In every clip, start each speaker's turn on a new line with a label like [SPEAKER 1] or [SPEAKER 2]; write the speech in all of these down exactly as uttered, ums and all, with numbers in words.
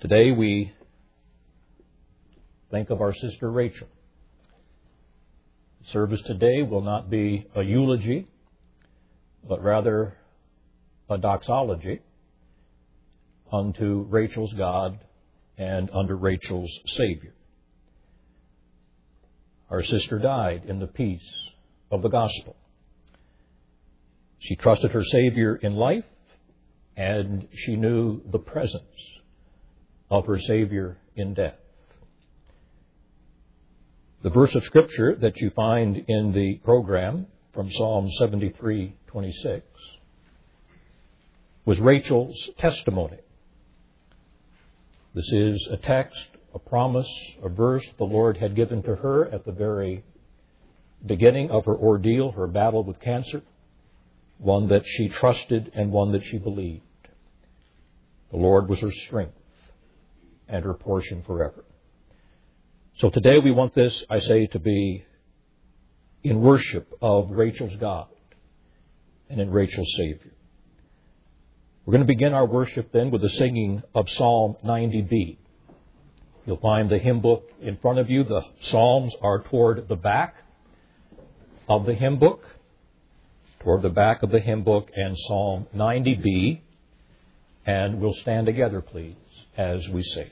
[SPEAKER 1] Today we think of our sister Rachel. The service today will not be a eulogy, but rather a doxology unto Rachel's God and under Rachel's Savior. Our sister died in the peace of the gospel. She trusted her Savior in life, and she knew the presence of her Savior in death. The verse of Scripture that you find in the program from Psalm seventy-three twenty-six was Rachel's testimony. This is a text, a promise, a verse the Lord had given to her at the very beginning of her ordeal, her battle with cancer, one that she trusted and one that she believed. The Lord was her strength and her portion forever. So today we want this, I say, to be in worship of Rachel's God and in Rachel's Savior. We're going to begin our worship then with the singing of Psalm ninety B. You'll find the hymn book in front of you. The Psalms are toward the back of the hymn book, toward the back of the hymn book, and Psalm ninety B. And we'll stand together, please, as we sing.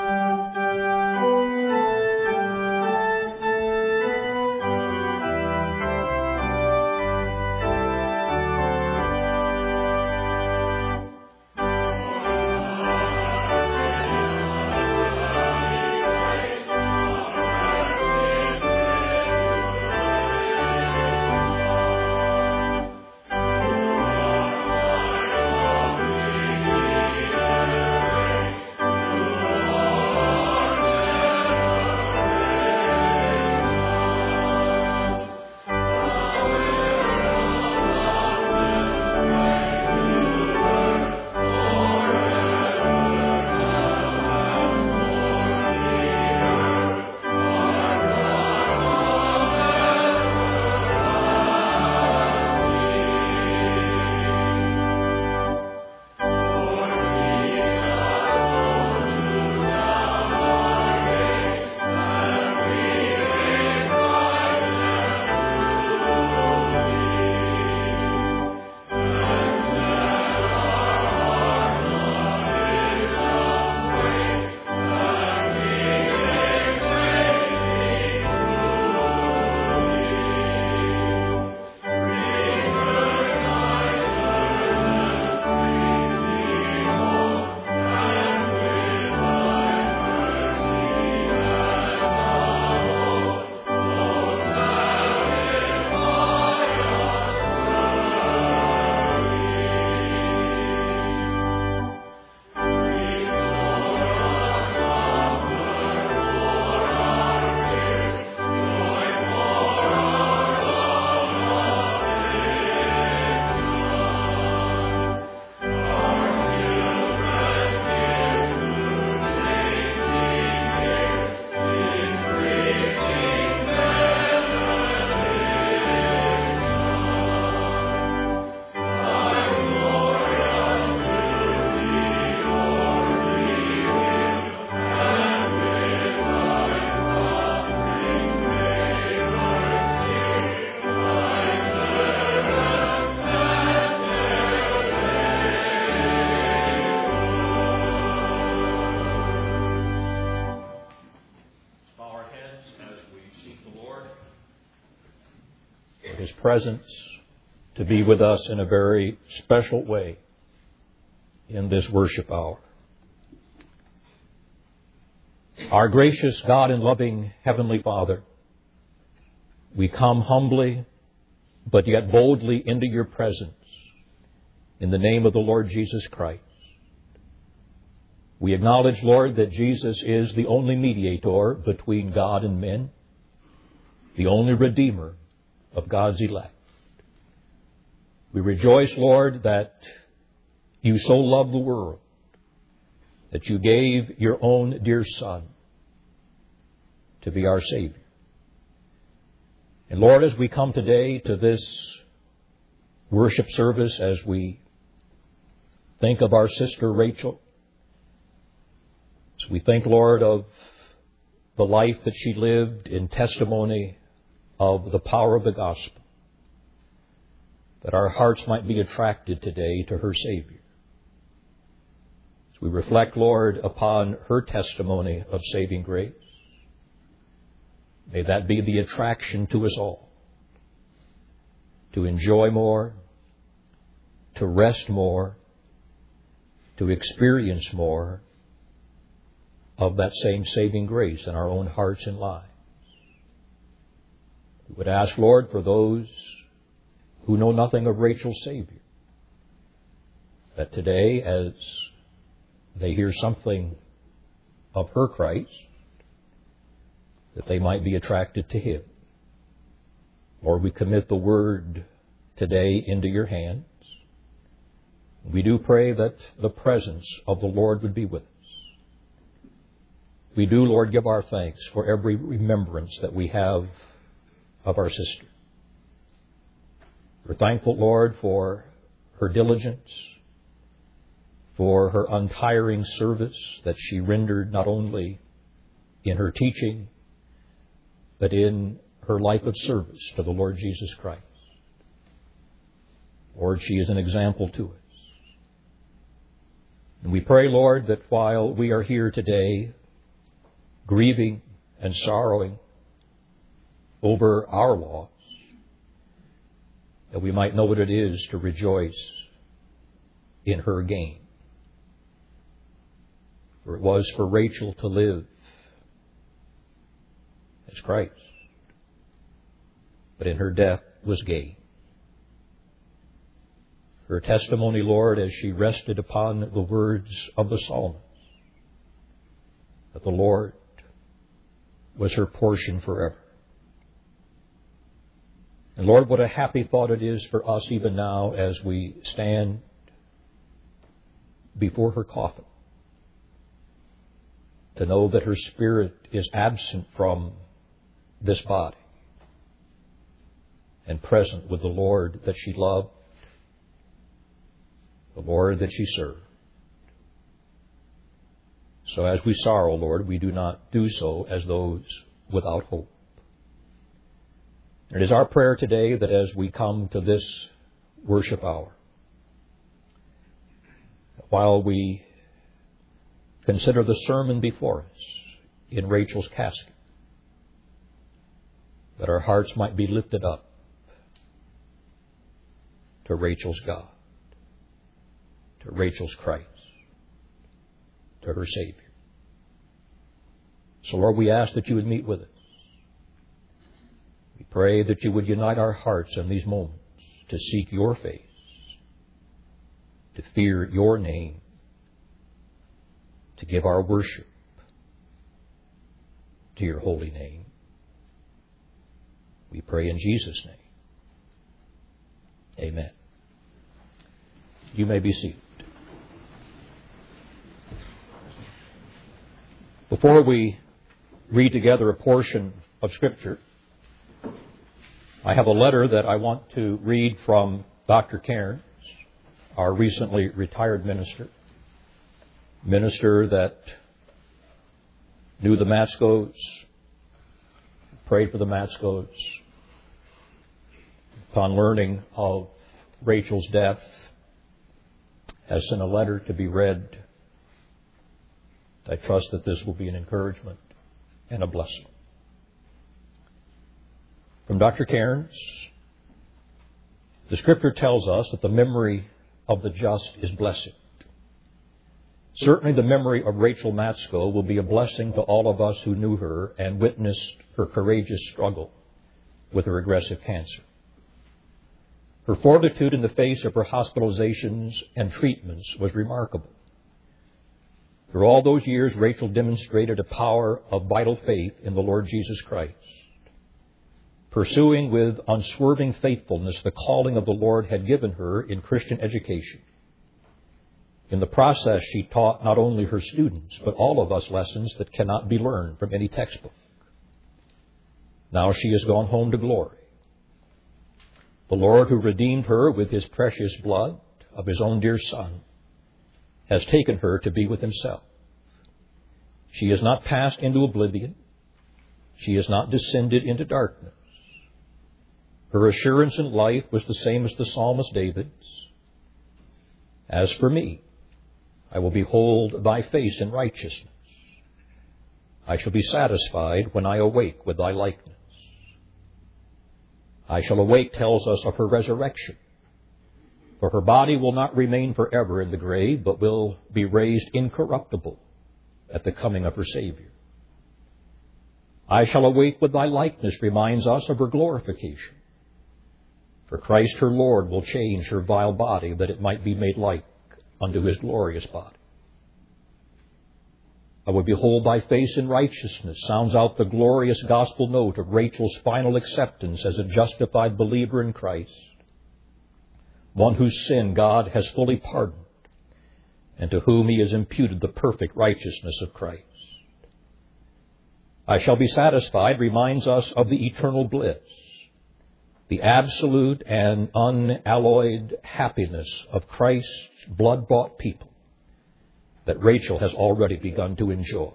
[SPEAKER 1] Presence to be with us in a very special way in this worship hour. Our gracious God and loving Heavenly Father, we come humbly but yet boldly into your presence in the name of the Lord Jesus Christ. We acknowledge, Lord, that Jesus is the only mediator between God and men, the only Redeemer of God's elect. We rejoice, Lord, that you so loved the world that you gave your own dear Son to be our Savior. And Lord, as we come today to this worship service, as we think of our sister Rachel, As we think, Lord, of the life that she lived in testimony of the power of the gospel, that our hearts might be attracted today to her Savior. As we reflect, Lord, upon her testimony of saving grace, may that be the attraction to us all, to enjoy more, to rest more, to experience more of that same saving grace in our own hearts and lives. We would ask, Lord, for those who know nothing of Rachel's Savior, that today, as they hear something of her Christ, that they might be attracted to Him. Lord, we commit the Word today into your hands. We do pray that the presence of the Lord would be with us. We do, Lord, give our thanks for every remembrance that we have of our sister. We're thankful, Lord, for her diligence, for her untiring service that she rendered not only in her teaching, but in her life of service to the Lord Jesus Christ. Lord, she is an example to us. And we pray, Lord, that while we are here today, grieving and sorrowing over our loss, that we might know what it is to rejoice in her gain. For it was for Rachel to live as Christ, but in her death was gain. Her testimony, Lord, as she rested upon the words of the psalmist, that the Lord was her portion forever. And Lord, what a happy thought it is for us even now as we stand before her coffin, to know that her spirit is absent from this body and present with the Lord that she loved, the Lord that she served. So as we sorrow, Lord, we do not do so as those without hope. It is our prayer today that as we come to this worship hour, while we consider the sermon before us in Rachel's casket, that our hearts might be lifted up to Rachel's God, to Rachel's Christ, to her Savior. So, Lord, we ask that you would meet with us. We pray that you would unite our hearts in these moments to seek your face, to fear your name, to give our worship to your holy name. We pray in Jesus' name. Amen. You may be seated. Before we read together a portion of Scripture, I have a letter that I want to read from Doctor Cairns, our recently retired minister, minister that knew the Matskos, prayed for the Matskos. Upon learning of Rachel's death, has sent a letter to be read. I trust that this will be an encouragement and a blessing. From Doctor Cairns, the Scripture tells us that the memory of the just is blessed. Certainly the memory of Rachel Matsko will be a blessing to all of us who knew her and witnessed her courageous struggle with her aggressive cancer. Her fortitude in the face of her hospitalizations and treatments was remarkable. Through all those years, Rachel demonstrated a power of vital faith in the Lord Jesus Christ, pursuing with unswerving faithfulness the calling of the Lord had given her in Christian education. In the process, she taught not only her students, but all of us lessons that cannot be learned from any textbook. Now she has gone home to glory. The Lord who redeemed her with His precious blood of His own dear Son has taken her to be with Himself. She has not passed into oblivion. She has not descended into darkness. Her assurance in life was the same as the psalmist David's. As for me, I will behold thy face in righteousness. I shall be satisfied when I awake with thy likeness. I shall awake tells us of her resurrection. For her body will not remain forever in the grave, but will be raised incorruptible at the coming of her Savior. I shall awake with thy likeness reminds us of her glorification. For Christ her Lord will change her vile body that it might be made like unto his glorious body. I will behold thy face in righteousness sounds out the glorious gospel note of Rachel's final acceptance as a justified believer in Christ, one whose sin God has fully pardoned, and to whom he has imputed the perfect righteousness of Christ. I shall be satisfied reminds us of the eternal bliss, the absolute and unalloyed happiness of Christ's blood-bought people that Rachel has already begun to enjoy.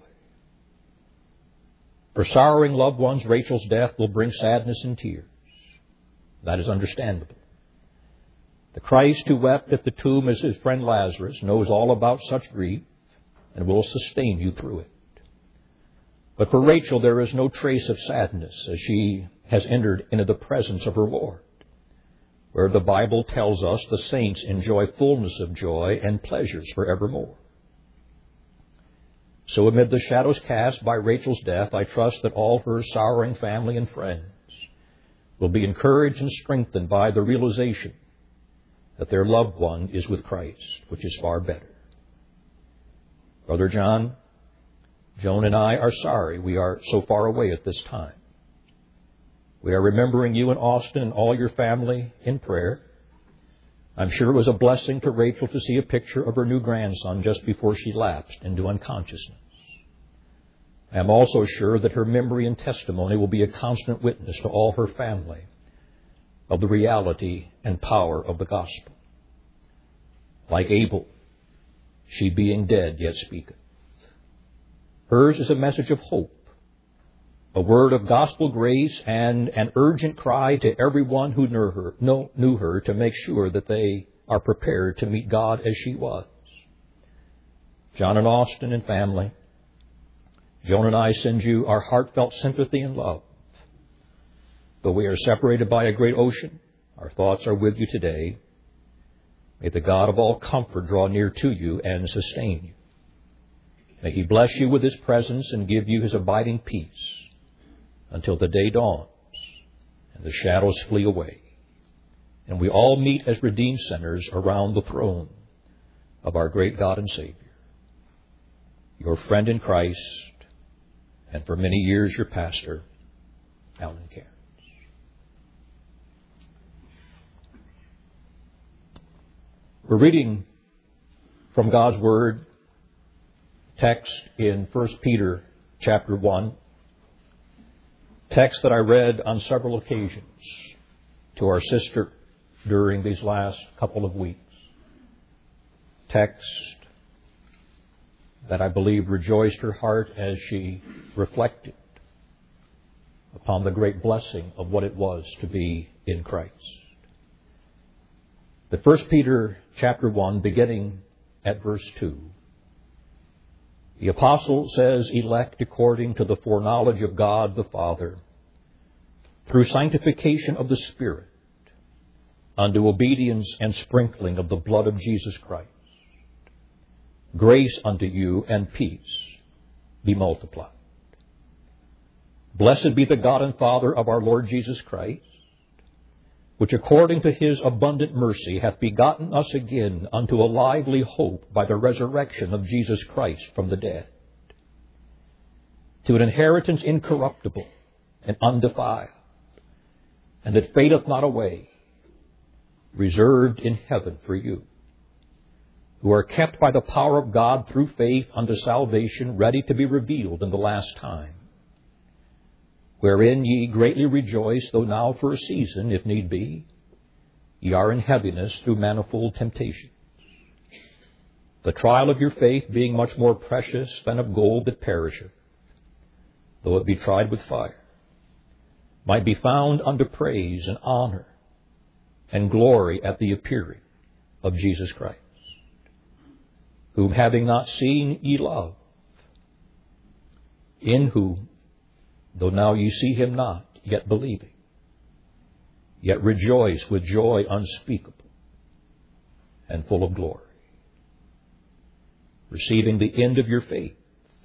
[SPEAKER 1] For sorrowing loved ones, Rachel's death will bring sadness and tears. That is understandable. The Christ who wept at the tomb as his friend Lazarus knows all about such grief and will sustain you through it. But for Rachel, there is no trace of sadness as she has entered into the presence of her Lord, where the Bible tells us the saints enjoy fullness of joy and pleasures forevermore. So amid the shadows cast by Rachel's death, I trust that all her sorrowing family and friends will be encouraged and strengthened by the realization that their loved one is with Christ, which is far better. Brother John, Joan and I are sorry we are so far away at this time. We are remembering you in Austin and all your family in prayer. I'm sure it was a blessing to Rachel to see a picture of her new grandson just before she lapsed into unconsciousness. I am also sure that her memory and testimony will be a constant witness to all her family of the reality and power of the gospel. Like Abel, she being dead yet speaketh. Hers is a message of hope, a word of gospel grace, and an urgent cry to everyone who knew her, knew her to make sure that they are prepared to meet God as she was. John and Austin and family, Joan and I send you our heartfelt sympathy and love. Though we are separated by a great ocean, our thoughts are with you today. May the God of all comfort draw near to you and sustain you. May he bless you with his presence and give you his abiding peace until the day dawns and the shadows flee away, and we all meet as redeemed sinners around the throne of our great God and Savior. Your friend in Christ, and for many years your pastor, Alan Cairns. We're reading from God's Word, text in First Peter chapter one, text that I read on several occasions to our sister during these last couple of weeks. Text that I believe rejoiced her heart as she reflected upon the great blessing of what it was to be in Christ. The First Peter chapter one, beginning at verse two. The apostle says, elect according to the foreknowledge of God the Father, through sanctification of the Spirit, unto obedience and sprinkling of the blood of Jesus Christ. Grace unto you and peace be multiplied. Blessed be the God and Father of our Lord Jesus Christ, which according to his abundant mercy hath begotten us again unto a lively hope by the resurrection of Jesus Christ from the dead, to an inheritance incorruptible and undefiled, and that fadeth not away, reserved in heaven for you, who are kept by the power of God through faith unto salvation, ready to be revealed in the last time, wherein ye greatly rejoice, though now for a season, if need be, ye are in heaviness through manifold temptations, The trial of your faith, being much more precious than of gold that perisheth, though it be tried with fire, might be found unto praise and honor and glory at the appearing of Jesus Christ, whom having not seen ye love, in whom, though now ye see him not, yet believing, yet rejoice with joy unspeakable and full of glory, receiving the end of your faith,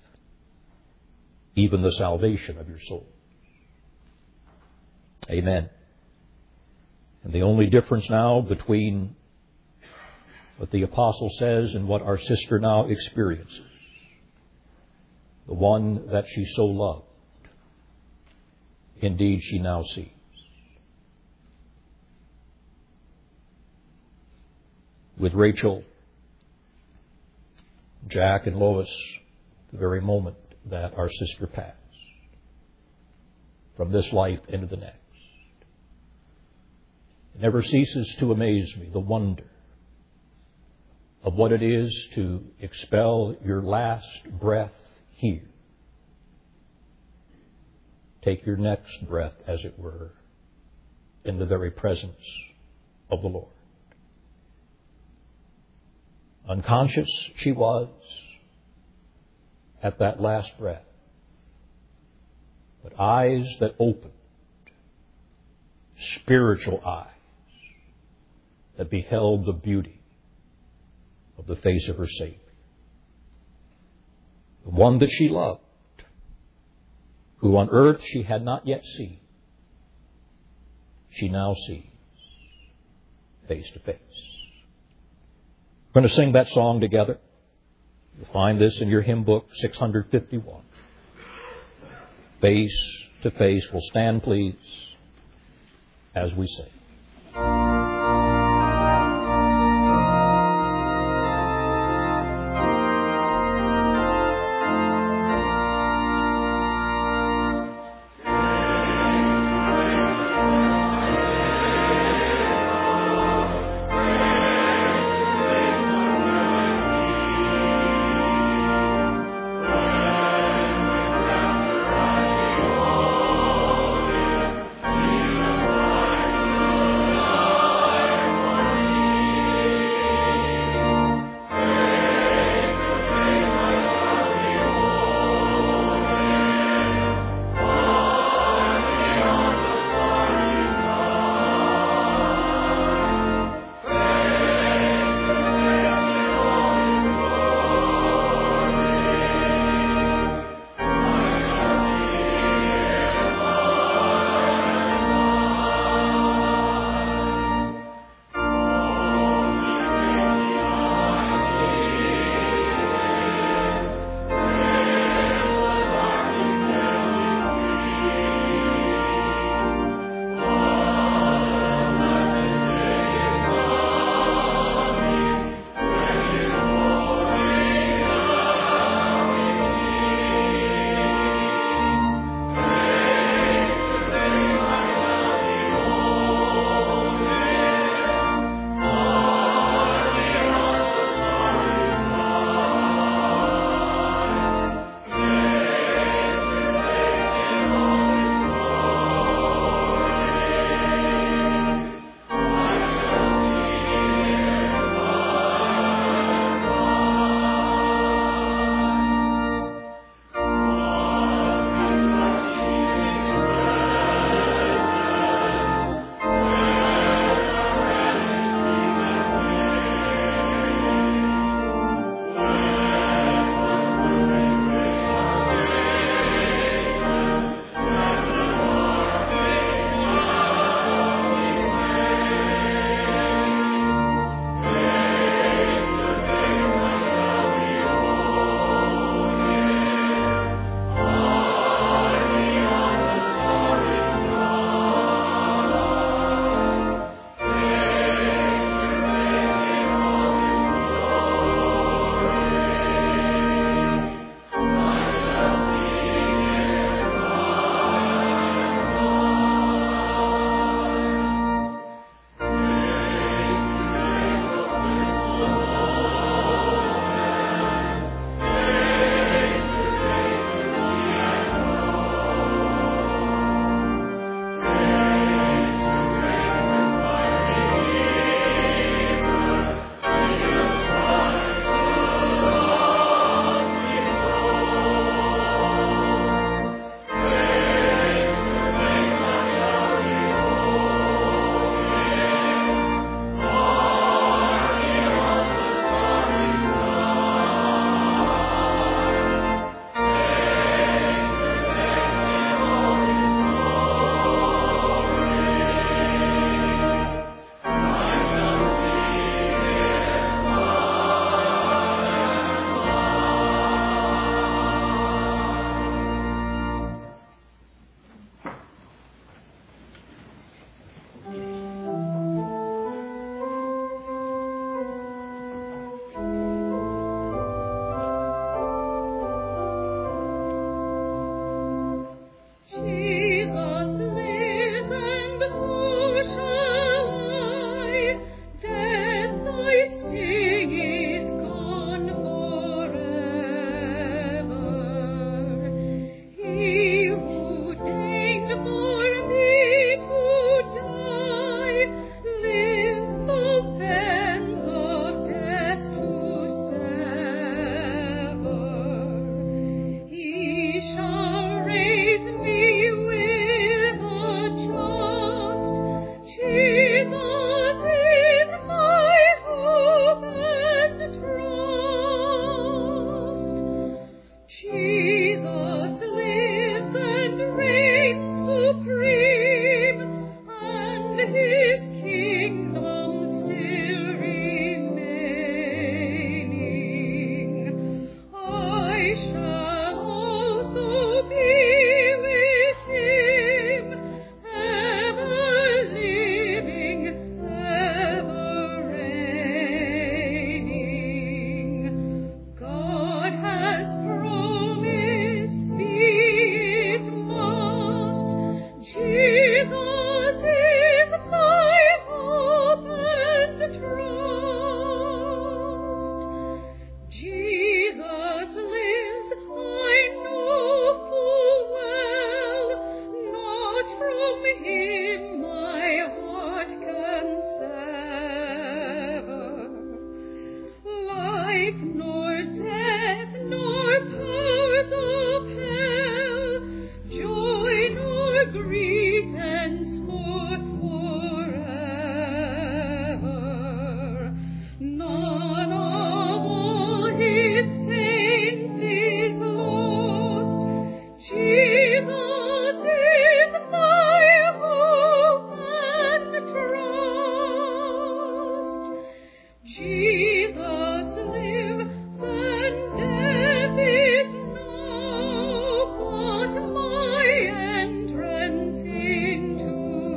[SPEAKER 1] even the salvation of your soul. Amen. And the only difference now between what the apostle says and what our sister now experiences, the one that she so loved, indeed she now sees. With Rachel, Jack, and Lois, the very moment that our sister passed from this life into the next, it never ceases to amaze me the wonder of what it is to expel your last breath here. Take your next breath, as it were, in the very presence of the Lord. Unconscious she was at that last breath, but eyes that opened, spiritual eyes that beheld the beauty of the face of her Savior. The one that she loved, who on earth she had not yet seen, she now sees face to face. We're going to sing that song together. You'll find this in your hymn book, six fifty-one. Face to face. We'll stand, please, as we sing.
[SPEAKER 2] Oh Jesus lives and reigns supreme, and his kingdom still remaining. I shall also be with him, ever living, ever reigning. God has promised me it must. Jesus is my hope and trust. Jesus lives, I know full well, not from him my heart can sever. Life nor death nor powers of hell, joy nor grief henceforth forever. None of all his saints is lost. Jesus is my hope and trust. Jesus lives, and death is now but my entrance into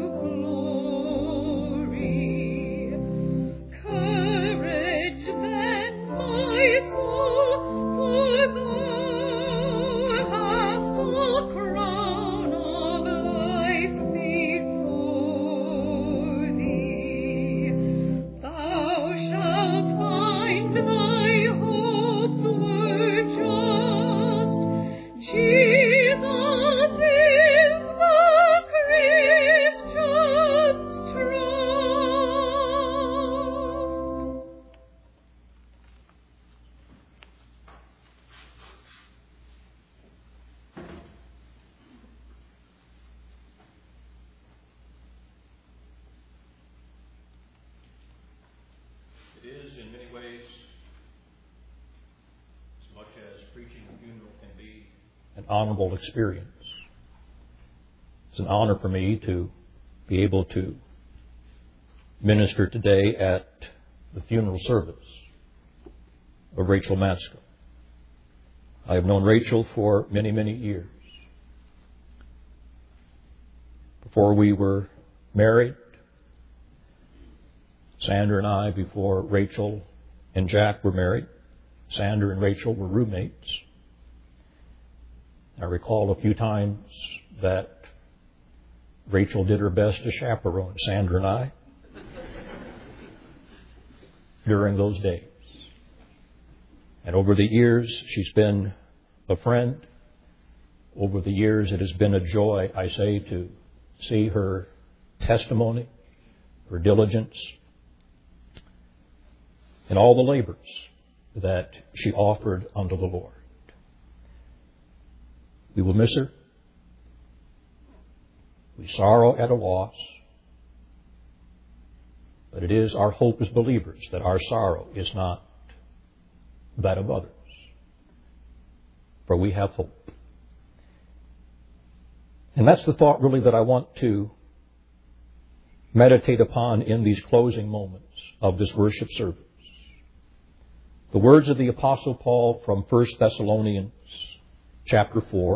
[SPEAKER 2] glory. Courage then, my soul, for thou hast a crown of life before thee. Thou shalt find thy hopes were just. Jesus is the Christian's trust.
[SPEAKER 1] It is, in many ways, as much as preaching a funeral can be an honorable experience. It's an honor for me to be able to minister today at the funeral service of Rachel Matsko. I have known Rachel for many, many years. Before we were married, Sandra and I, before Rachel and Jack were married, Sandra and Rachel were roommates. I recall a few times that Rachel did her best to chaperone Sandra and I during those days. And over the years, she's been a friend. Over the years, it has been a joy, I say, to see her testimony, her diligence, and all the labors that she offered unto the Lord. We will miss her. We sorrow at a loss. But it is our hope as believers that our sorrow is not that of others. For we have hope. And that's the thought really that I want to meditate upon in these closing moments of this worship service. The words of the Apostle Paul from First Thessalonians chapter four.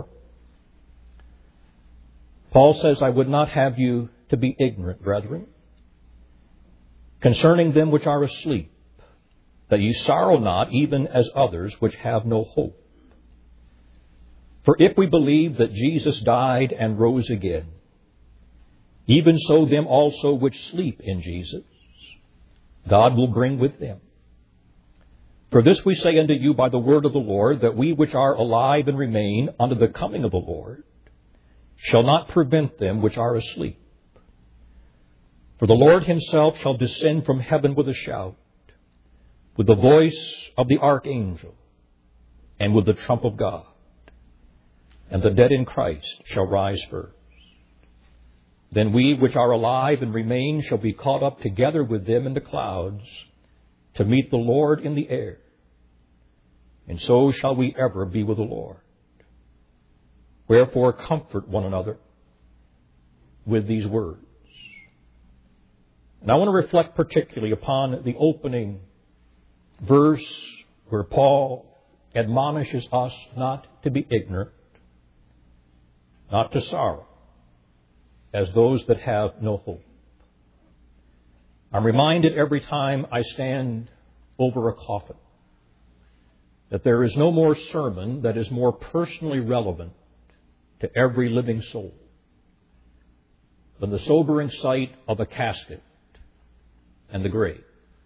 [SPEAKER 1] Paul says, I would not have you to be ignorant, brethren, concerning them which are asleep, that ye sorrow not, even as others which have no hope. For if we believe that Jesus died and rose again, even so them also which sleep in Jesus, God will bring with them. For this we say unto you by the word of the Lord, that we which are alive and remain unto the coming of the Lord shall not prevent them which are asleep. For the Lord himself shall descend from heaven with a shout, with the voice of the archangel, and with the trump of God. And the dead in Christ shall rise first. Then we which are alive and remain shall be caught up together with them in the clouds to meet the Lord in the air. and so shall we ever be with the Lord. Wherefore comfort one another with these words. And I want to reflect particularly upon the opening verse where Paul admonishes us not to be ignorant, not to sorrow, as those that have no hope. I'm reminded every time I stand over a coffin that there is no more sermon that is more personally relevant to every living soul than the sobering sight of a casket and the grave.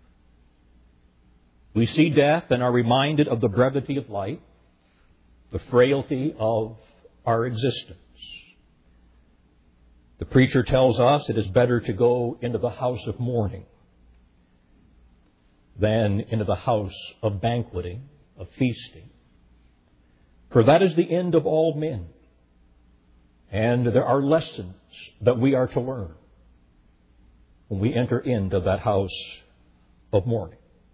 [SPEAKER 1] We see death and are reminded of the brevity of life, the frailty of our existence. The preacher tells us it is better to go into the house of mourning than into the house of banqueting, of feasting. For that is the end of all men. And there are lessons that we are to learn when we enter into that house of mourning.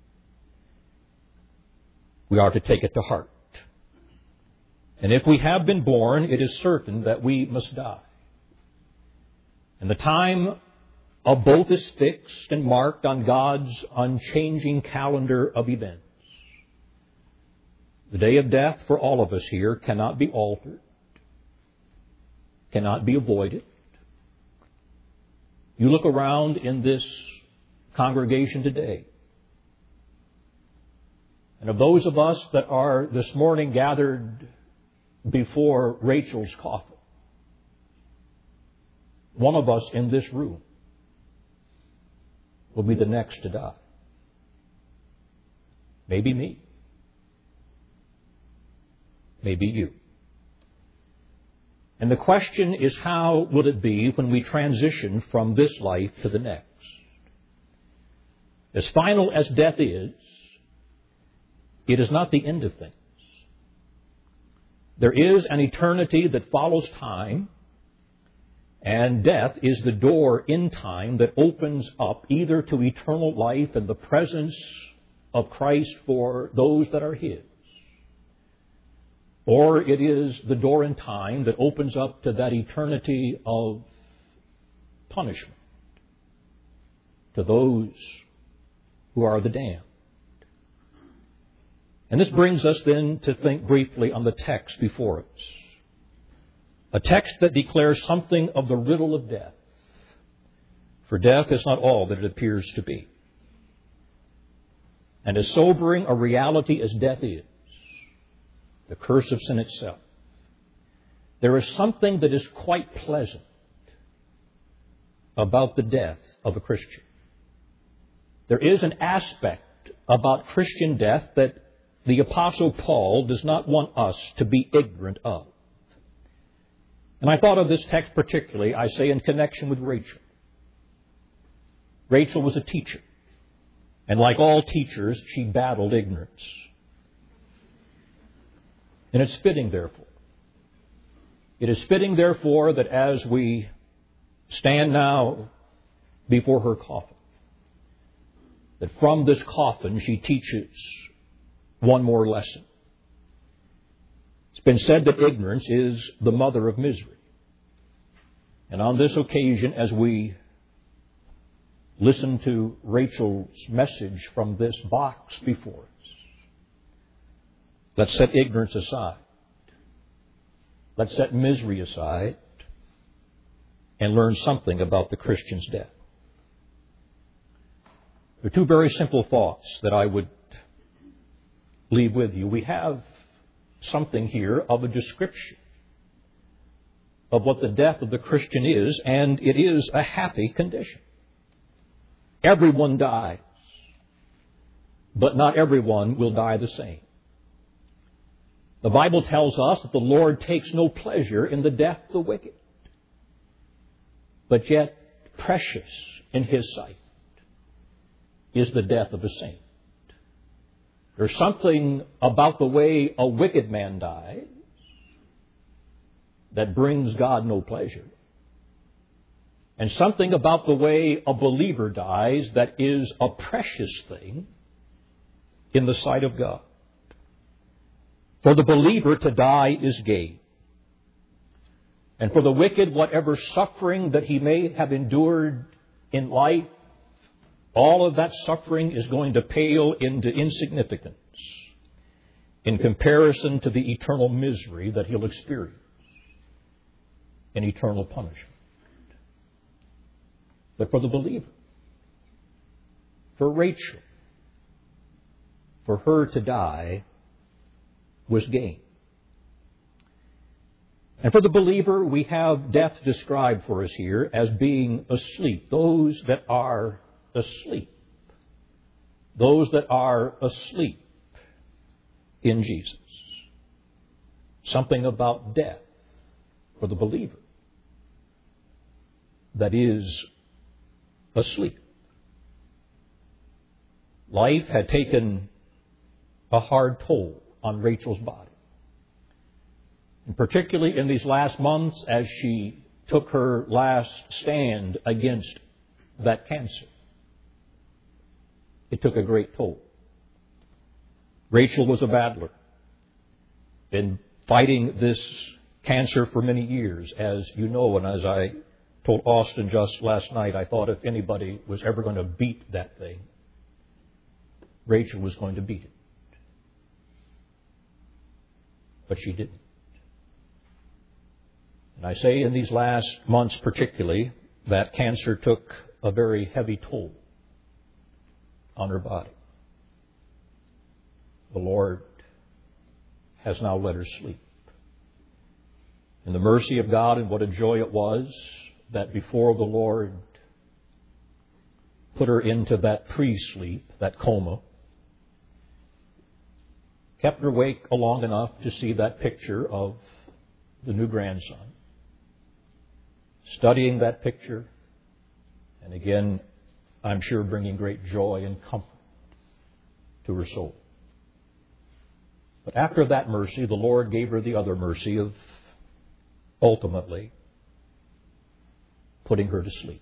[SPEAKER 1] We are to take it to heart. And if we have been born, it is certain that we must die. And the time of both is fixed and marked on God's unchanging calendar of events. The day of death for all of us here cannot be altered, cannot be avoided. You look around in this congregation today, and of those of us that are this morning gathered before Rachel's coffin, one of us in this room will be the next to die. Maybe me. Maybe you. And the question is, how will it be when we transition from this life to the next? As final as death is, it is not the end of things. There is an eternity that follows time, and death is the door in time that opens up either to eternal life and the presence of Christ for those that are His, or it is the door in time that opens up to that eternity of punishment to those who are the damned. And this brings us then to think briefly on the text before us. A text that declares something of the riddle of death. For death is not all that it appears to be. And as sobering a reality as death is, the curse of sin itself, there is something that is quite pleasant about the death of a Christian. There is an aspect about Christian death that the Apostle Paul does not want us to be ignorant of. And I thought of this text particularly, I say, in connection with Rachel. Rachel was a teacher. And like all teachers, she battled ignorance. And it's fitting, therefore. It is fitting, therefore, that as we stand now before her coffin, that from this coffin she teaches one more lesson. It's been said that ignorance is the mother of misery. And on this occasion, as we listen to Rachel's message from this box before us, let's set ignorance aside. Let's set misery aside and learn something about the Christian's death. There are two very simple thoughts that I would leave with you. We have something here of a description of what the death of the Christian is, and it is a happy condition. Everyone dies, but not everyone will die the same. The Bible tells us that the Lord takes no pleasure in the death of the wicked, but yet precious in His sight is the death of a saint. There's something about the way a wicked man dies that brings God no pleasure. And something about the way a believer dies that is a precious thing in the sight of God. For the believer, to die is gain. And for the wicked, whatever suffering that he may have endured in life, all of that suffering is going to pale into insignificance in comparison to the eternal misery that he'll experience in eternal punishment. But for the believer, for Rachel, for her to die was gain. And for the believer, we have death described for us here as being asleep. Those that are asleep. Those that are asleep in Jesus. Something about death for the believer that is asleep. Life had taken a hard toll on Rachel's body. And particularly in these last months as she took her last stand against that cancer. It took a great toll. Rachel was a battler. Been fighting this cancer for many years, as you know, and as I told Austin just last night, I thought if anybody was ever going to beat that thing, Rachel was going to beat it. But she didn't. And I say in these last months particularly, that cancer took a very heavy toll on her body. The Lord has now let her sleep. In the mercy of God, and what a joy it was that before the Lord put her into that pre-sleep, that coma, kept her awake long enough to see that picture of the new grandson. Studying that picture, and again, I'm sure bringing great joy and comfort to her soul. But after that mercy, the Lord gave her the other mercy of ultimately putting her to sleep.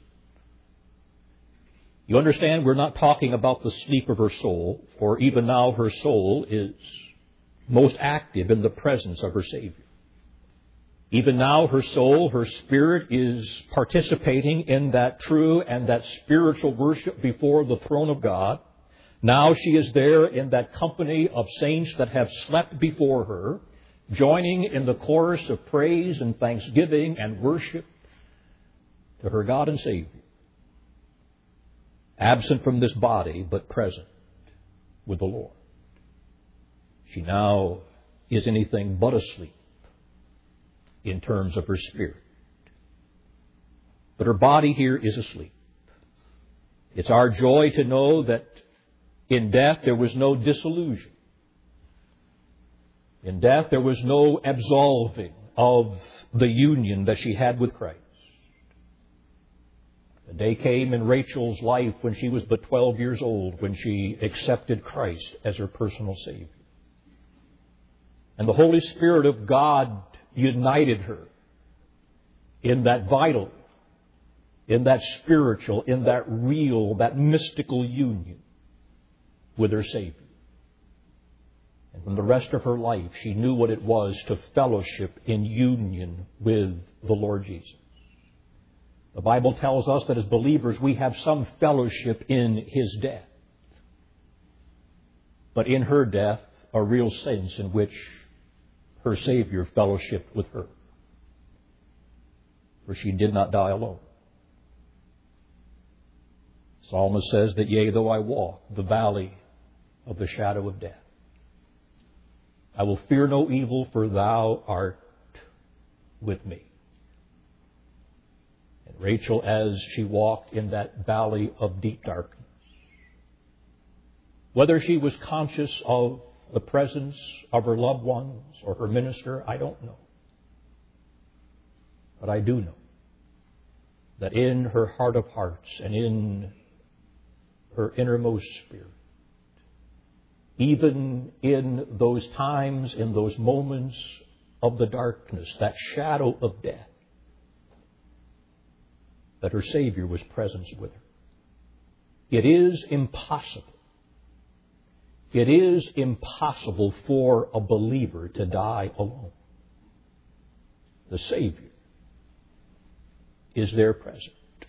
[SPEAKER 1] You understand, we're not talking about the sleep of her soul, for even now her soul is most active in the presence of her Savior. Even now her soul, her spirit is participating in that true and that spiritual worship before the throne of God. Now she is there in that company of saints that have slept before her, joining in the chorus of praise and thanksgiving and worship to her God and Savior. Absent from this body, but present with the Lord. She now is anything but asleep in terms of her spirit. But her body here is asleep. It's our joy to know that in death there was no disillusion. In death there was no absolving of the union that she had with Christ. The day came in Rachel's life when she was but twelve years old, when she accepted Christ as her personal Savior. And the Holy Spirit of God united her in that vital, in that spiritual, in that real, that mystical union with her Savior. And from the rest of her life, she knew what it was to fellowship in union with the Lord Jesus. The Bible tells us that as believers, we have some fellowship in His death. But in her death, a real sense in which her Savior fellowshiped with her. For she did not die alone. Psalmist says that, yea, though I walk the valley of the shadow of death, I will fear no evil, for thou art with me. And Rachel, as she walked in that valley of deep darkness, whether she was conscious of the presence of her loved ones or her minister, I don't know. But I do know that in her heart of hearts and in her innermost spirit, even in those times, in those moments of the darkness, that shadow of death, that her Savior was present with her. It is impossible It is impossible for a believer to die alone. The Savior is there present.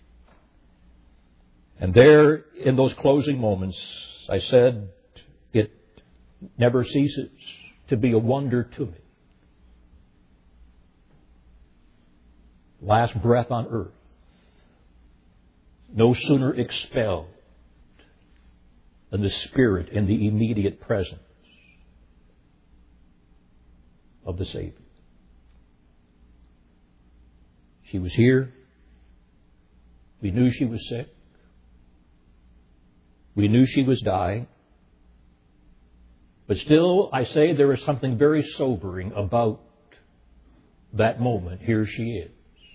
[SPEAKER 1] And there, in those closing moments, I said, it never ceases to be a wonder to me. Last breath on earth, no sooner expelled than the Spirit in the immediate presence of the Savior. She was here. We knew she was sick. We knew she was dying. But still, I say there is something very sobering about that moment. Here she is.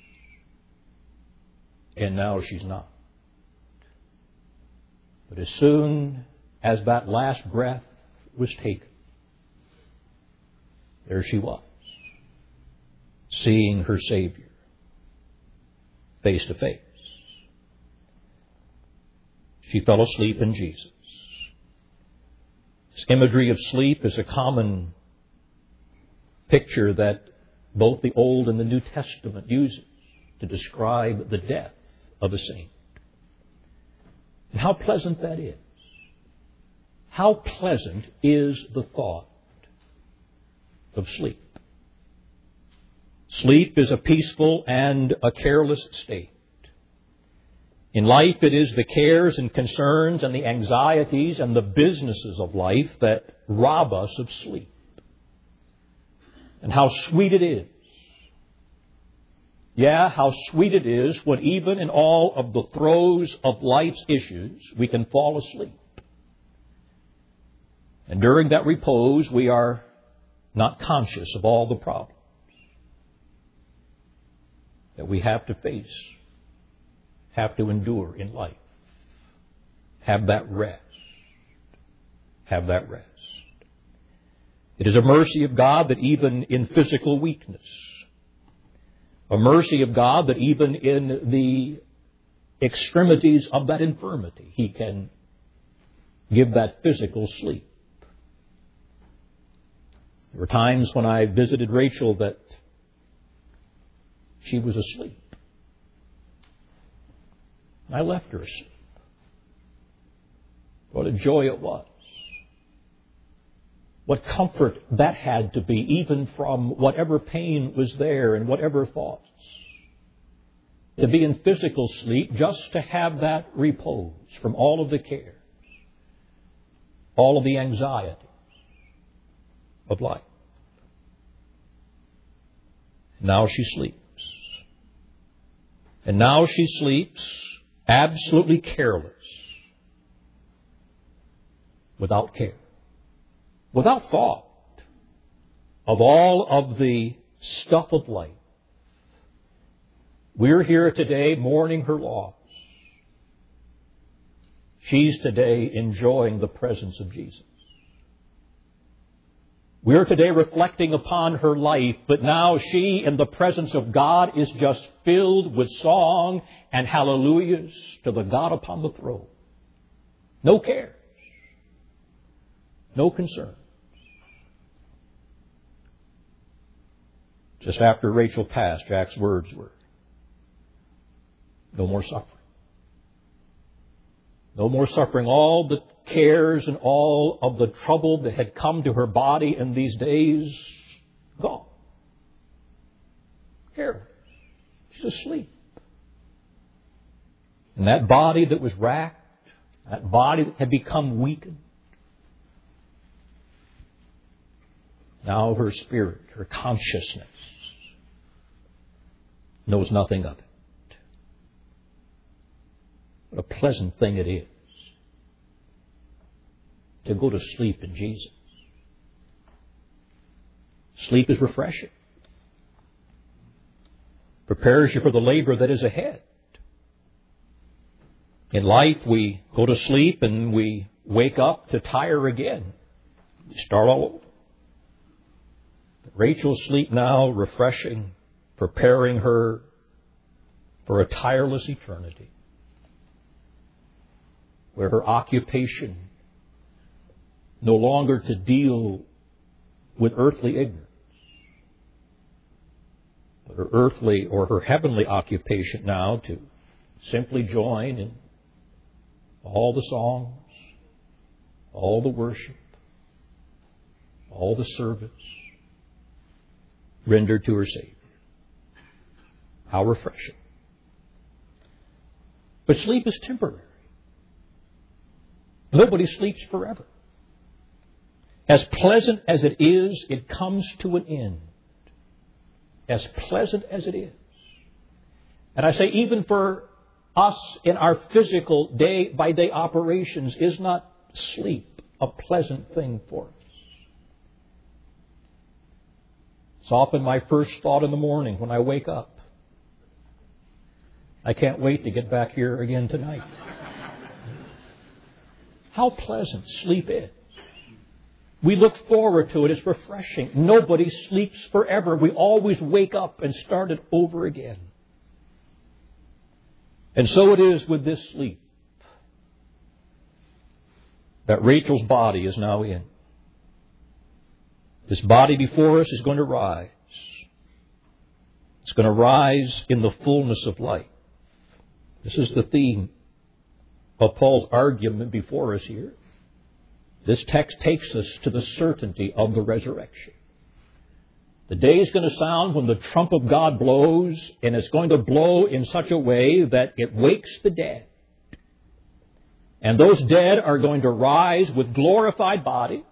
[SPEAKER 1] And now she's not. But as soon as that last breath was taken, there she was, seeing her Savior face to face. She fell asleep in Jesus. This imagery of sleep is a common picture that both the Old and the New Testament uses to describe the death of a saint. And how pleasant that is. How pleasant is the thought of sleep. Sleep is a peaceful and a careless state. In life, it is the cares and concerns and the anxieties and the businesses of life that rob us of sleep. And how sweet it is. Yeah, how sweet it is when even in all of the throes of life's issues, we can fall asleep. And during that repose, we are not conscious of all the problems that we have to face, have to endure in life. Have that rest. Have that rest. It is a mercy of God that even in physical weakness, a mercy of God that even in the extremities of that infirmity, He can give that physical sleep. There were times when I visited Rachel that she was asleep. I left her asleep. What a joy it was. What comfort that had to be, even from whatever pain was there and whatever thoughts. To be in physical sleep, just to have that repose from all of the cares, all of the anxieties of life. Now she sleeps. And now she sleeps absolutely careless, without care, without thought of all of the stuff of life. We're here today mourning her loss. She's today enjoying the presence of Jesus. We're today reflecting upon her life, but now she, in the presence of God, is just filled with song and hallelujahs to the God upon the throne. No cares. No concerns. Just after Rachel passed, Jack's words were, no more suffering. No more suffering. All the cares and all of the trouble that had come to her body in these days, gone. Careless. She's asleep. And that body that was racked, that body that had become weakened, now her spirit, her consciousness, knows nothing of it. What a pleasant thing it is to go to sleep in Jesus. Sleep is refreshing. Prepares you for the labor that is ahead. In life, we go to sleep and we wake up to tire again. We start all over. But Rachel's sleep now, refreshing, preparing her for a tireless eternity, where her occupation no longer to deal with earthly ignorance, but her earthly or her heavenly occupation now to simply join in all the songs, all the worship, all the service rendered to her Savior. How refreshing. But sleep is temporary. Nobody sleeps forever. As pleasant as it is, it comes to an end. As pleasant as it is. And I say, even for us in our physical day-by-day operations, is not sleep a pleasant thing for us? It's often my first thought in the morning when I wake up. I can't wait to get back here again tonight. How pleasant sleep is. We look forward to it. It's refreshing. Nobody sleeps forever. We always wake up and start it over again. And so it is with this sleep that Rachel's body is now in. This body before us is going to rise. It's going to rise in the fullness of life. This is the theme of Paul's argument before us here. This text takes us to the certainty of the resurrection. The day is going to sound when the trump of God blows, and it's going to blow in such a way that it wakes the dead. And those dead are going to rise with glorified bodies.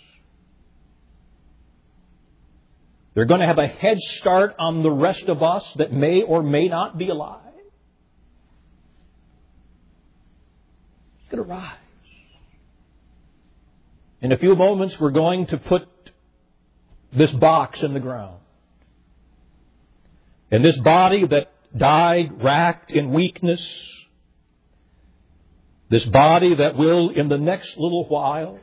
[SPEAKER 1] They're going to have a head start on the rest of us that may or may not be alive. It's going to rise. In a few moments, we're going to put this box in the ground. And this body that died, racked in weakness, this body that will, in the next little while,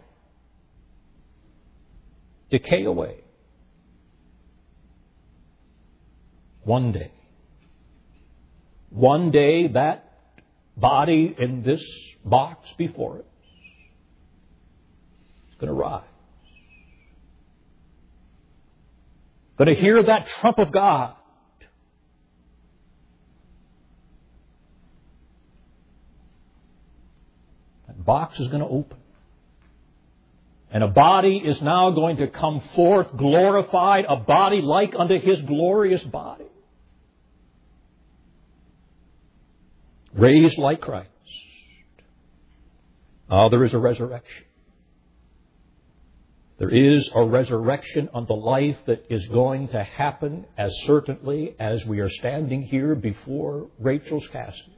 [SPEAKER 1] decay away. One day. One day, that body in this box before it is going to rise. Going to hear that trump of God. That box is going to open. And a body is now going to come forth glorified, a body like unto His glorious body. Raised like Christ. Ah, there is a resurrection. There is a resurrection unto life that is going to happen as certainly as we are standing here before Rachel's casket.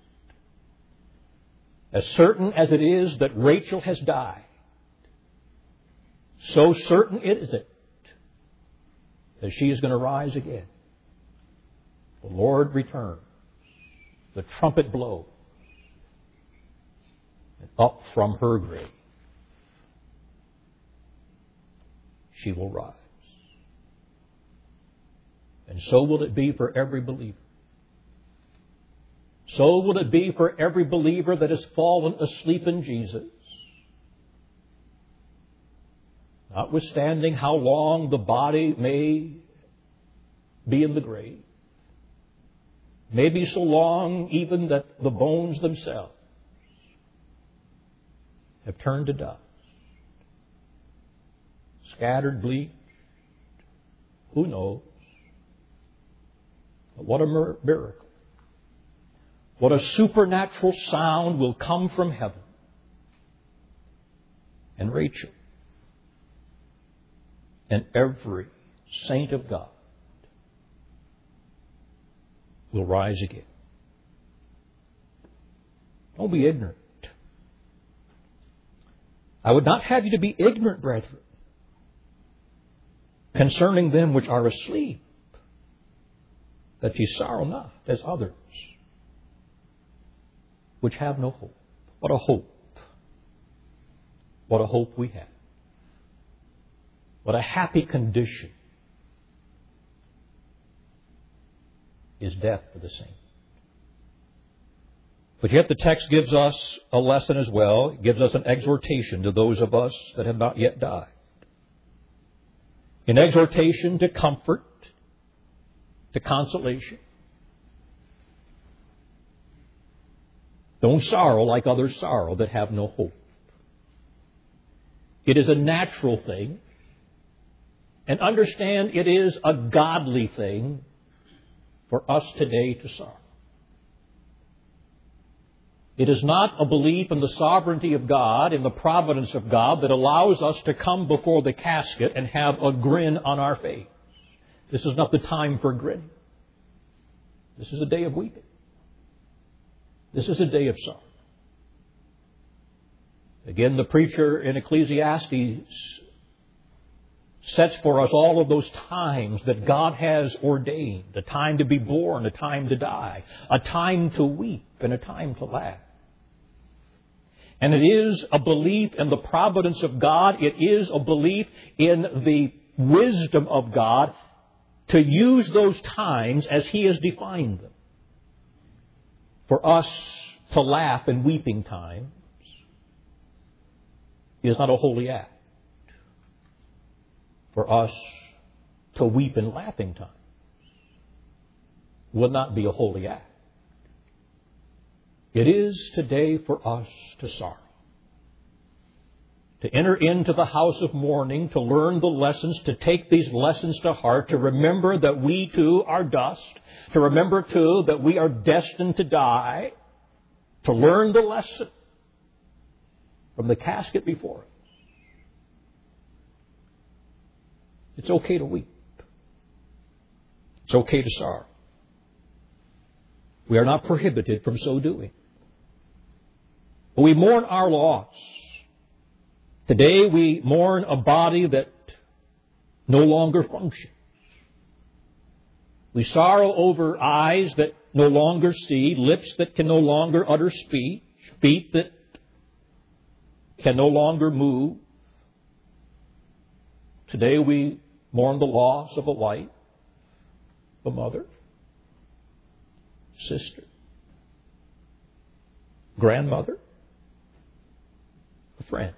[SPEAKER 1] As certain as it is that Rachel has died, so certain is it that she is going to rise again. The Lord returns. The trumpet blows. And up from her grave, she will rise. And so will it be for every believer. So will it be for every believer that has fallen asleep in Jesus. Notwithstanding how long the body may be in the grave. Maybe so long even that the bones themselves have turned to dust. Scattered, bleached. Who knows? But what a miracle. What a supernatural sound will come from heaven. And Rachel and every saint of God will rise again. Don't be ignorant. I would not have you to be ignorant, brethren, concerning them which are asleep, that ye sorrow not as others, which have no hope. What a hope. What a hope we have. What a happy condition is death for the saint. But yet the text gives us a lesson as well. It gives us an exhortation to those of us that have not yet died. An exhortation to comfort, to consolation. Don't sorrow like others sorrow that have no hope. It is a natural thing. And understand it is a godly thing for us today to sorrow. It is not a belief in the sovereignty of God, in the providence of God, that allows us to come before the casket and have a grin on our face. This is not the time for grin. This is a day of weeping. This is a day of sorrow. Again, the preacher in Ecclesiastes sets for us all of those times that God has ordained. A time to be born, a time to die, a time to weep, and a time to laugh. And it is a belief in the providence of God. It is a belief in the wisdom of God to use those times as He has defined them. For us to laugh in weeping times is not a holy act. For us to weep in laughing times will not be a holy act. It is today for us to sorrow. To enter into the house of mourning, to learn the lessons, to take these lessons to heart, to remember that we too are dust, to remember too that we are destined to die, to learn the lesson from the casket before us. It's okay to weep. It's okay to sorrow. We are not prohibited from so doing. But we mourn our loss. Today we mourn a body that no longer functions. We sorrow over eyes that no longer see, lips that can no longer utter speech, feet that can no longer move. Today we mourn the loss of a wife, a mother, sister, grandmother, a friend.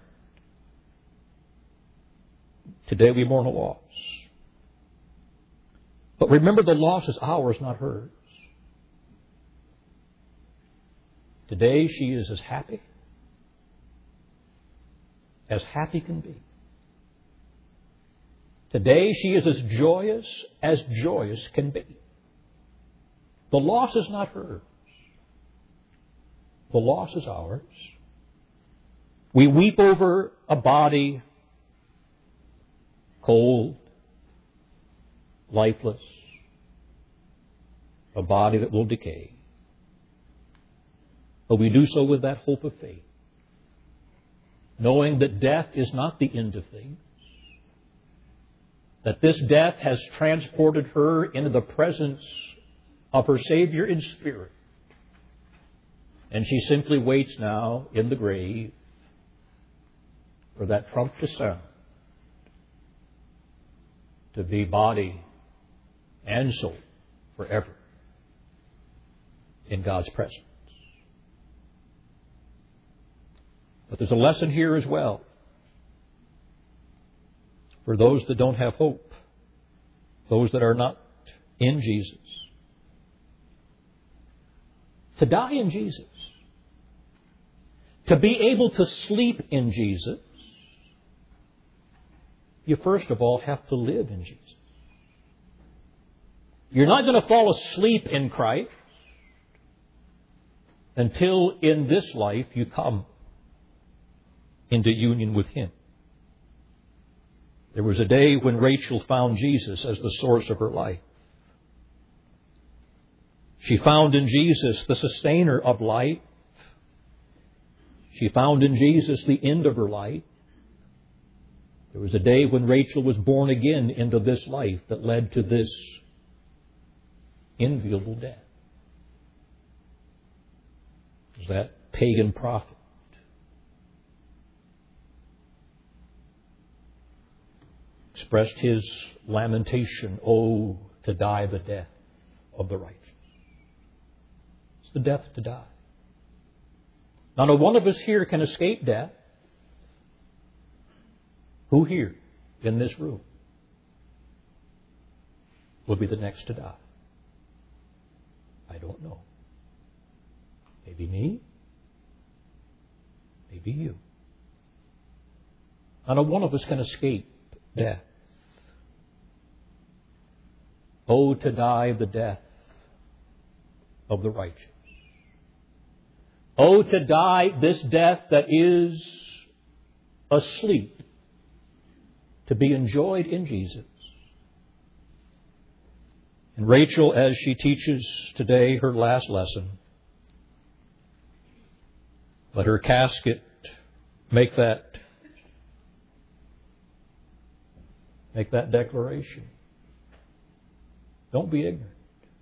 [SPEAKER 1] Today we mourn a loss. But remember, the loss is ours, not hers. Today she is as happy as happy can be. Today she is as joyous as joyous can be. The loss is not hers. The loss is ours. We weep over a body cold, lifeless, a body that will decay. But we do so with that hope of faith, knowing that death is not the end of things, that this death has transported her into the presence of her Savior in spirit, and she simply waits now in the grave for that trump to sound, to be body and soul forever in God's presence. But there's a lesson here as well for those that don't have hope, those that are not in Jesus. To die in Jesus, to be able to sleep in Jesus, you first of all have to live in Jesus. You're not going to fall asleep in Christ until in this life you come into union with Him. There was a day when Rachel found Jesus as the source of her life. She found in Jesus the sustainer of life. She found in Jesus the end of her life. There was a day when Rachel was born again into this life that led to this enviable death. It was that pagan prophet expressed his lamentation, "Oh, to die the death of the righteous." It's the death to die. Not a one of us here can escape death. Who here in this room will be the next to die? I don't know. Maybe me. Maybe you. Not a one of us can escape death. Oh, to die the death of the righteous. Oh, to die this death that is asleep, to be enjoyed in Jesus. And Rachel, as she teaches today her last lesson, let her casket make that, make that declaration. Don't be ignorant.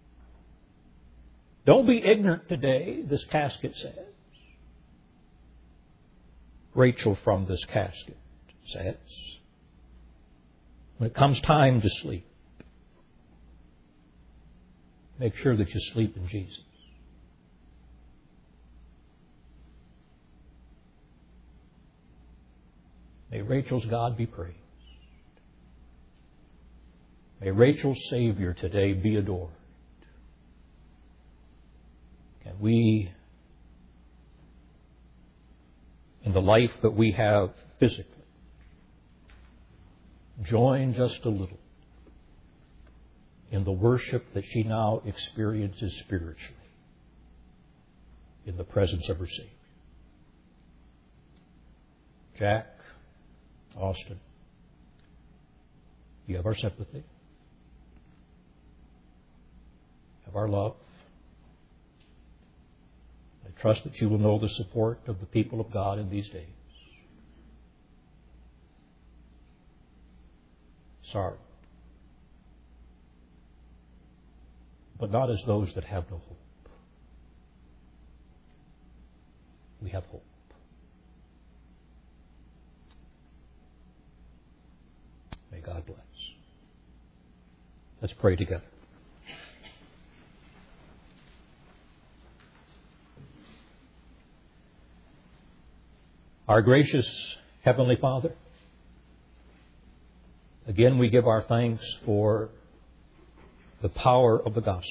[SPEAKER 1] Don't be ignorant today, this casket says. Rachel from this casket says, when it comes time to sleep, make sure that you sleep in Jesus. May Rachel's God be praised. May Rachel's Savior today be adored. Can we, in the life that we have physically, join just a little in the worship that she now experiences spiritually in the presence of her Savior? Jack, Austin, you have our sympathy, have our love. I trust that you will know the support of the people of God in these days. Sorry. But not as those that have no hope. We have hope. May God bless. Let's pray together. Our gracious Heavenly Father, again we give our thanks for the power of the gospel.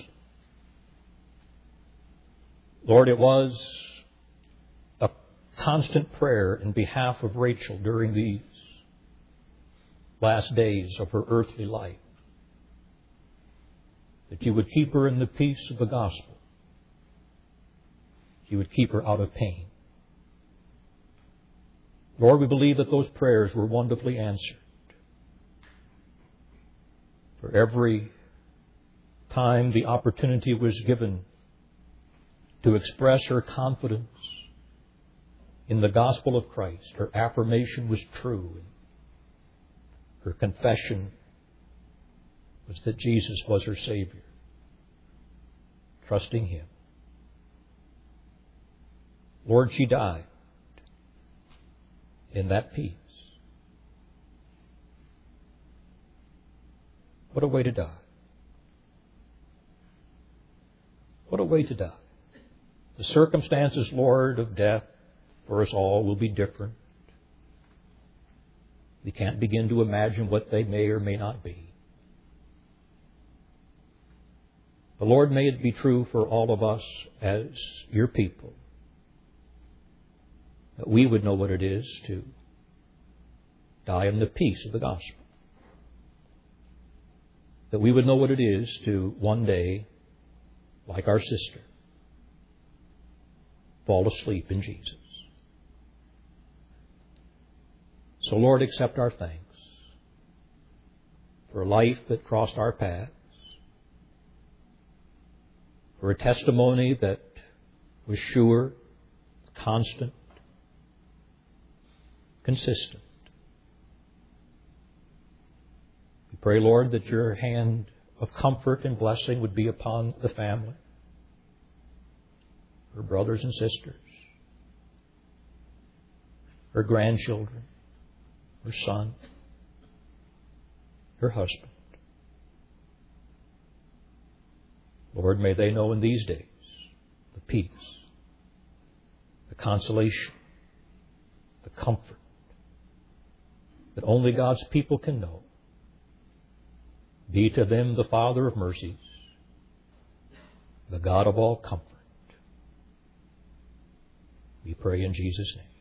[SPEAKER 1] Lord, it was a constant prayer in behalf of Rachel during these last days of her earthly life, that you would keep her in the peace of the gospel. You would keep her out of pain. Lord, we believe that those prayers were wonderfully answered. For every time the opportunity was given to express her confidence in the gospel of Christ, her affirmation was true. Her confession was that Jesus was her Savior. Trusting Him. Lord, she died in that peace. What a way to die. What a way to die. The circumstances, Lord, of death for us all will be different. We can't begin to imagine what they may or may not be. But Lord, may it be true for all of us as your people, that we would know what it is to die in the peace of the gospel. That we would know what it is to one day, like our sister, fall asleep in Jesus. So Lord, accept our thanks for a life that crossed our paths, for a testimony that was sure, constant, consistent. We pray, Lord, that your hand of comfort and blessing would be upon the family, her brothers and sisters, her grandchildren, her son, her husband. Lord, may they know in these days the peace, the consolation, the comfort that only God's people can know. Be to them the Father of mercies, the God of all comfort. We pray in Jesus' name.